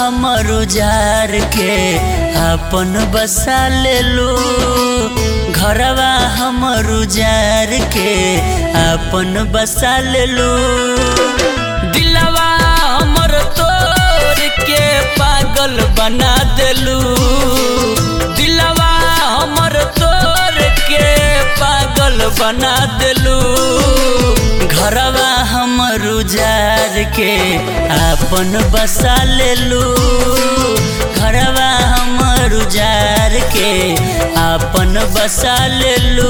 हमर उजार के अपन बसा लेलू, घरवा हमर उजार के अपन बसा लेलू। दिलवा हमर तोड़ के पागल बना देलू, दिलवा हमर तोड़ के पागल बना देलू। घरवा हमर उजार के अपन बसा लेलू, घरवा हमर उजार के अपन बसा लेलू।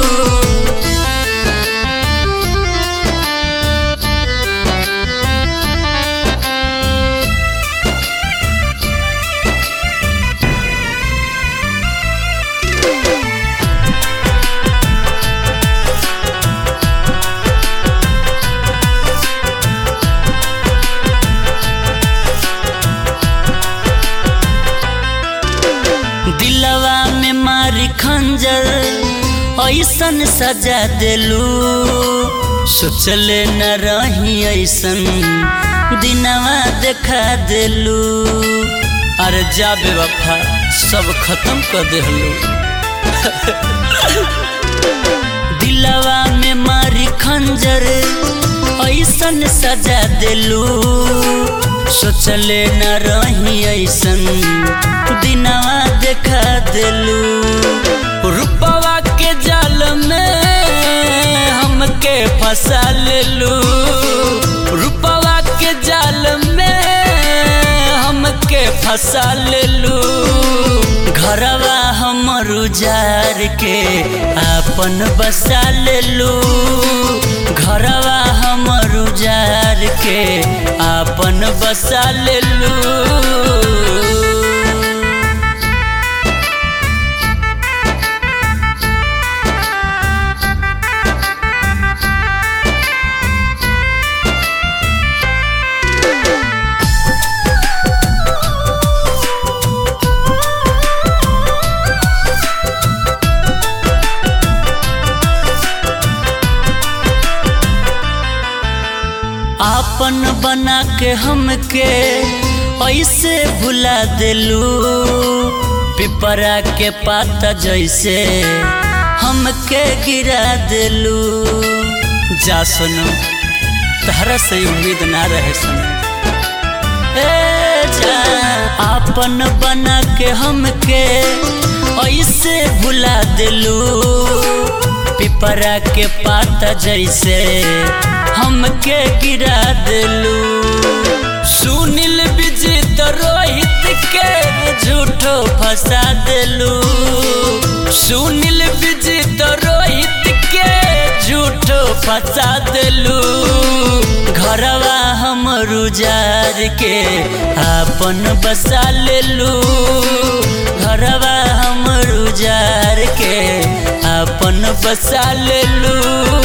दिलवा में मारी खंजर ऐसन सजा देलू, सोचले न रही ऐसन दिनवा देखा देलू। अरे जा बेवफा सब खत्म कर देलू। दिलवा में मारी खंजर ऐसन सजा देलू, सोचले न रही ऐसन दिनवा देखा देलू। रुपवा के जाल में हमके फंसा लेलू, रुपवा के जाल में हमके फंसा लेलू। घरवा हमर उजार के अपन बसा लेलू, घरवा हमर उजार के अपन बसा लेलू। अपन बना के हमके ऐसे भुला देलू, पिपरा के पाता जैसे हमके गिरा देलू। जा सुनो तहरा से उम्मीद ना रहे सुनो। जा अपन बना के हमके ऐसे भुला देलू, पिपरा के पाता जैसे हमके गिरा देलू। सुनील विजित रोहित के झूठो फंसा देलू, सुनील विजित रोहित के झूठो फंसा देलू। घरवा हमर उजार के अपन बसा लेलू, घरवा हमर उजार के अपन बसा लेलू।